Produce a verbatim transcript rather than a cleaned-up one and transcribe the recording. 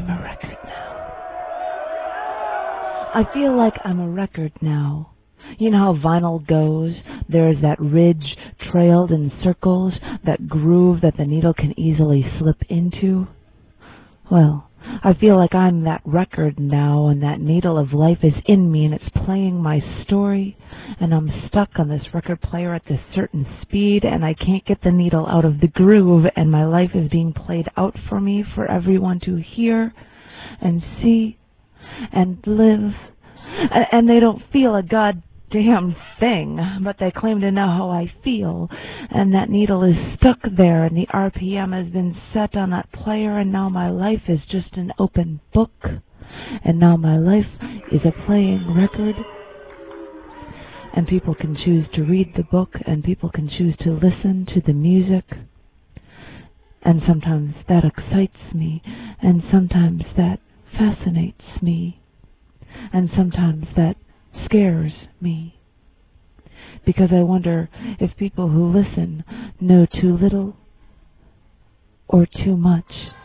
I'm a record now. I feel like I'm a record now. You know how vinyl goes? There's that ridge trailed in circles, that groove that the needle can easily slip into. Well, I feel like I'm that record now, and that needle of life is in me, and it's playing my story, and I'm stuck on this record player at this certain speed, and I can't get the needle out of the groove, and my life is being played out for me, for everyone to hear and see and live. And, and they don't feel a goddamn thing, but they claim to know how I feel, and that needle is stuck there, and the R P M has been set on that player, and now my life is just an open book, and now my life is a playing record, and people can choose to read the book, and people can choose to listen to the music, and sometimes that excites me, and sometimes that fascinates me, and sometimes that scares me, because I wonder if people who listen know too little or too much.